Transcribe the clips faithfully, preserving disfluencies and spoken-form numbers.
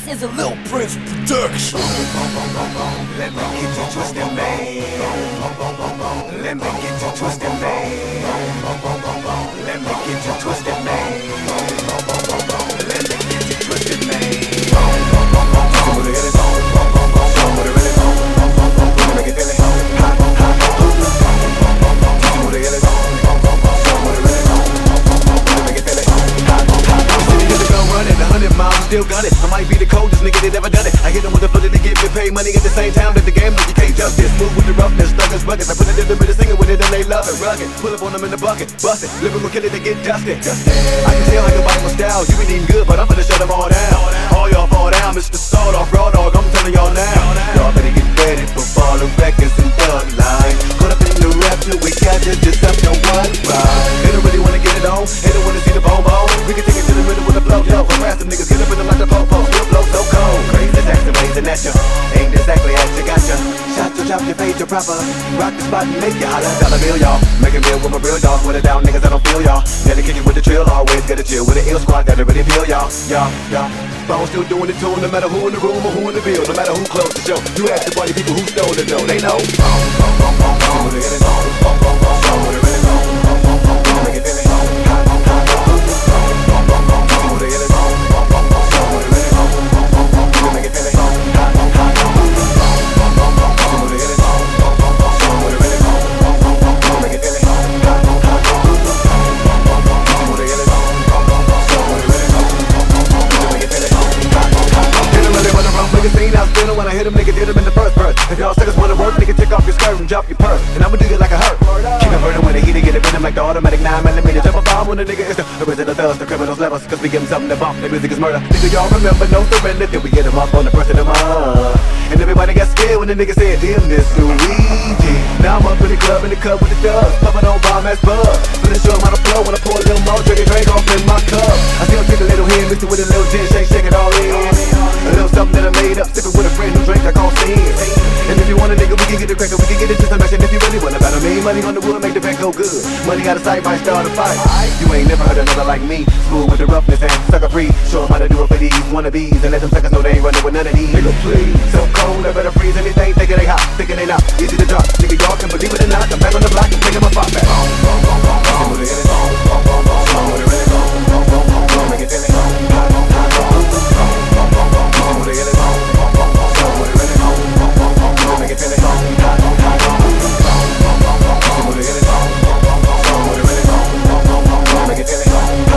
This is a Lil Prince production. Let me get you twisted, man. Let me get you twisted, man. Let me get you twisted, man. Let me get you twisted, man. Show me the hit it. Show me the really. Make it feel it. Hot, hot, show me the hit it. Show me the really. Make it feel it. Hot, hot. City hit the gun running, a hundred miles, still gun it. I might be the coldest nigga that ever done it. I hit them with the flood to get me paid money at the same time that the game like you can't judge this. Move with the roughness, stuckers, buckets. I put a little bit of singing with it and they love it. Rugged, pull up on them in the bucket, bust it. Lyrical killer, they get dusted. I can tell how you bite my style. You been eating good, but I'm finna shut them all down. All y'all fall down, Mister Sawed Off Raw Dog. I'm telling y'all now. Y'all better get ready for baller records and thug line. Caught up in the rap till we got you just up your one ride. They don't really wanna get it on, they don't wanna see the bone bone. We can take it to the middle with a flow, yo. Harass them niggas, get up in them like the po-po. Still blow so cold. Crazy attacks and blazing at ya. Ain't exactly at ya, gotcha. Shot your chop, your fade, your proper. Rock the spot and make ya holler. Dollar bill, y'all. Make a meal with my real dog. Put it down, niggas, I don't feel y'all. Gotta kick it with the drill, always gotta chill with the ill squad. Gotta really feel y'all, y'all, y'all. Phone still doing it too, no matter who in the room or who in the bill. No matter who closed the show. You ask the party people who stole the dough. They know. Make it feel it. Hot, hot, hot. When I hit him, nigga did him in the first verse. If y'all suckers wanna work, nigga take off your skirt and drop your purse. And I'ma do it like a hurt. Keep it burning when the heat get it in him like the automatic nine millimeter. Jump a bomb when the nigga is the original thugs, the criminals levels. Cause we give him something to bump, the music is murder. Nigga, y'all remember, no surrender. Then we get him up on the first of the month. And everybody got scared when the nigga said, damn, this Luigi. Now I'm up in the club, in the cup with the thugs. Puffin' on bomb ass bug. Feelin' sure I'm on the floor when I pour a little more, drink it, drink off in my cup. I see him take a little hand, mix it with a little gin, shake, shake it all in. A little something that I made up, sippin' with a friend who drink, I call sin. And if you want a nigga, we can get it cracker, we can get it to some action. If you really wanna battle me, money on the wood, make the bank go good. Money out of sight, might start a fight. You ain't never heard another like me. Smooth with the roughness and sucker free. Show 'em how to do it for these wannabes. And let them suckers know they ain't running with none of these. Nigga, please. So cold, I better freeze anything. Thinking they hot, thinking they not. Easy to drop. Nigga, y'all can believe it or not. I'm back on the block and taking my spot back. Make it feel it. Hot, hot, make it feel it. Hot, hot, make it feel it.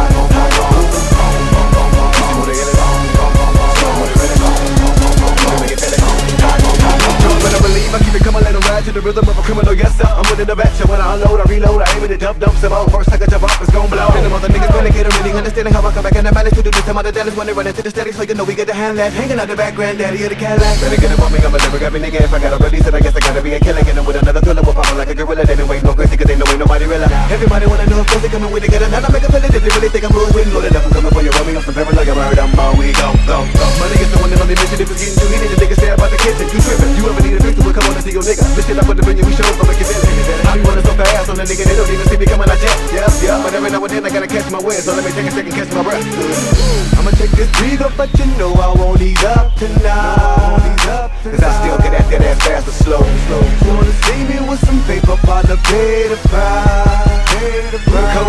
I keep it coming, let them ride to the rhythm of a criminal, yes sir. I'm with the back, so when I unload, I reload, I aim at the dump, dump some more. First I can jump off, it's gon' blow. Then the mother niggas gonna get a really understanding how I come back and I manage to do this. I'm out of Dallas when they run into the static, so you know we get the hand left. Hanging out the back, granddaddy of the Cadillac. Better get him on me, I'm a lyric, every nigga. If I gotta release it, I guess I gotta be a killer. Get him with another thriller, we'll pop like a gorilla. They don't wait no crazy, cause they know ain't nobody real. Everybody wanna know if they coming with it, get it. Now I make a feel it, if they really think I'm moving. Loaded up, I'm coming for you, run me on some paranoia, word, I'm on, we go, go, go. Money is the one that only mission if it's getting too heated. The niggas stare about the kitchen, you tripping. You ever need a victim, come on and see your nigga. Shit up with the venue, we show them make it feel it. I be running so fast on the nigga, they don't even see me coming like jet. Yeah, yeah, but every now and then I gotta catch my wind, so let me take a second, catch my breath. I'ma take this breather, but you know I won't ease up tonight. Cause I still get that dead ass fast or slow. Wanna see me with some paper, partner, pay the price.